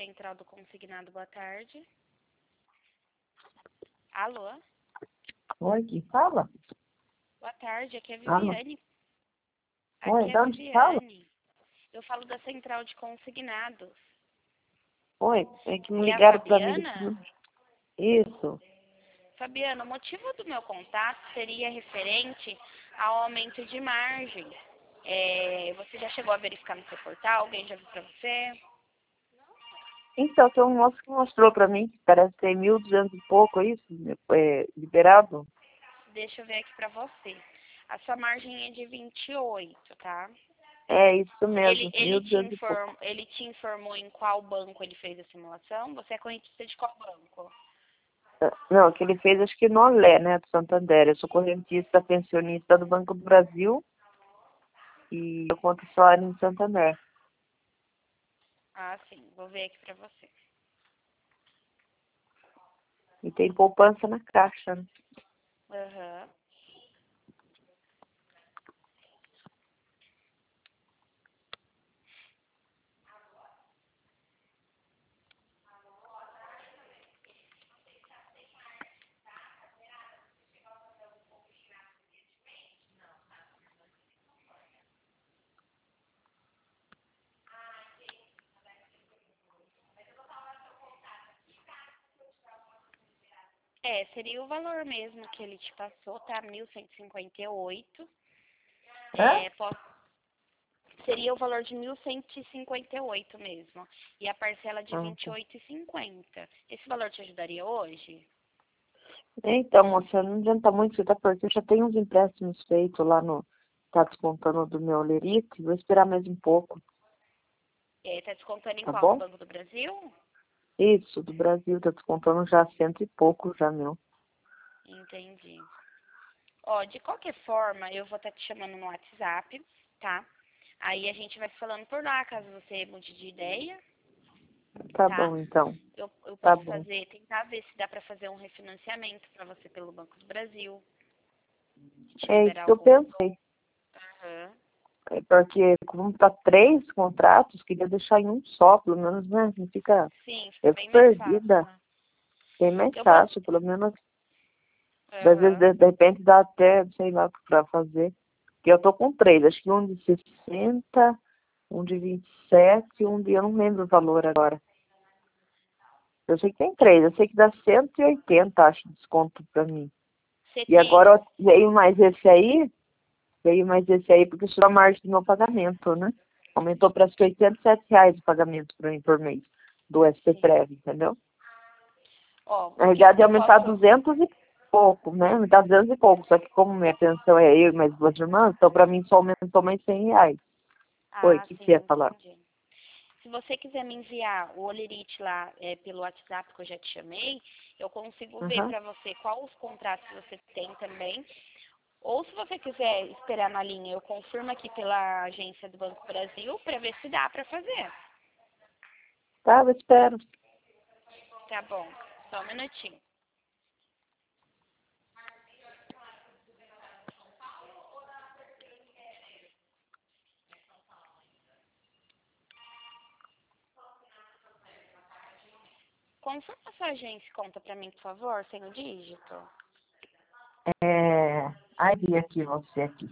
Central do Consignado, boa tarde. Alô? Oi, quem fala? Boa tarde, aqui é a Alô? Viviane. Oi, Aqui é de a onde fala? Viviane. Eu falo da Central de Consignados. Oi, é que me É a ligaram pra mim. Fabiana? Isso. Fabiana, o motivo do meu contato seria referente ao aumento de margem. Você já chegou a verificar no seu portal? Alguém já viu para você? Então, tem um moço que mostrou pra mim que parece ter 1.200 e pouco, é isso? Liberado? Deixa eu ver aqui para você. A sua margem é de 28, tá? É isso Ele, mesmo, ele, te 1.200 e pouco. inform, ele te informou em qual banco ele fez a simulação? Você é correntista de qual banco? Não, que ele fez acho que no Olé, né, do Santander. Eu sou correntista pensionista do Banco do Brasil e eu conto só em Santander. Ah, sim. Vou ver aqui para você. E tem poupança na caixa, né? Aham. Seria o valor mesmo que ele te passou, tá? 1.158. Hã? Seria o valor de 1.158 mesmo. E a parcela de Ah, tá. 28,50. Esse valor te ajudaria hoje? Então, moça, não adianta muito, tá? Porque eu já tenho uns empréstimos feitos lá no... Tá descontando do meu Lerite, vou esperar mais um pouco, Tá descontando em tá qual? No bom? Banco do Brasil? Isso, do Brasil, tá descontando já 100 e pouco já, meu. Entendi. Ó, de qualquer forma, eu vou estar te chamando no WhatsApp, tá? Aí a gente vai falando por lá, caso você mude de ideia, Tá tá? bom, então. Eu Tá posso bom. tentar ver se dá pra fazer um refinanciamento pra você pelo Banco do Brasil, te É isso liberar que eu alguns. pensei. Aham. É porque, como tá 3 contratos, queria deixar em um só, pelo menos, né? Não fica... Sim, fica Eu bem fico mais fácil, perdida. né? Bem mais Eu posso. fácil, pelo menos. Às vezes, Aham. de repente, dá até, sei lá, pra fazer. Porque eu tô com 3, acho que um de 60, um de 27 e um de... Eu não lembro o valor agora. Eu sei que tem 3, eu sei que dá 180, acho, de desconto pra mim. Você E tem. agora veio mais esse aí, porque isso é a margem do meu pagamento, né? Aumentou para R$ 87 o pagamento para mim por mês, do Sim. SPPrev, entendeu? Ó, Na o que realidade, ia eu aumentar posso. 200 e pouco, né? Aumentar 200 e pouco, só que como minha pensão é eu e mais 2 irmãs, então para mim só aumentou mais R$ 100. Oi, o Ah, que sim, que ia falar? entendi. Se você quiser me enviar o Olerite lá pelo WhatsApp que eu já te chamei, eu consigo ver Uhum. pra você qual os contratos você tem também. Ou se você quiser esperar na linha, eu confirmo aqui pela agência do Banco Brasil pra ver se dá pra fazer. Tá, eu espero. Tá bom. Só um minutinho. Confirma a sua agência e conta pra mim, por favor, sem o dígito. Ai, vi aqui você aqui.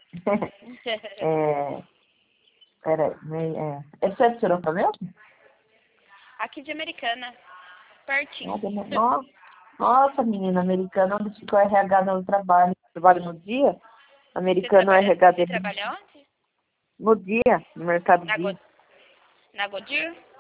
é, peraí, é 7 Sorocaba mesmo? Aqui de Americana, pertinho. Nossa, menina americana, onde ficou o RH no trabalho? Trabalho no dia? Americano, o RH Você dele trabalha onde? no dia, no mercado Na, dia. Na Godir?